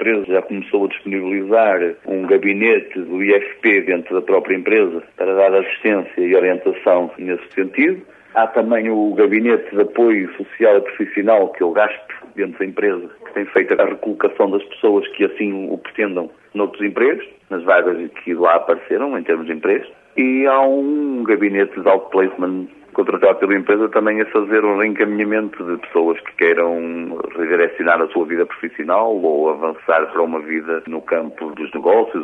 empresa já começou a disponibilizar um gabinete do IFP dentro da própria empresa para dar assistência e orientação nesse sentido. Há também o Gabinete de Apoio Social e Profissional, que é o GASP, dentro da empresa, que tem feito a recolocação das pessoas que assim o pretendam noutros empregos, nas vagas que lá apareceram em termos de empregos. E há um gabinete de outplacement contratado pela empresa também a fazer um reencaminhamento de pessoas que queiram redirecionar a sua vida profissional ou avançar para uma vida no campo dos negócios.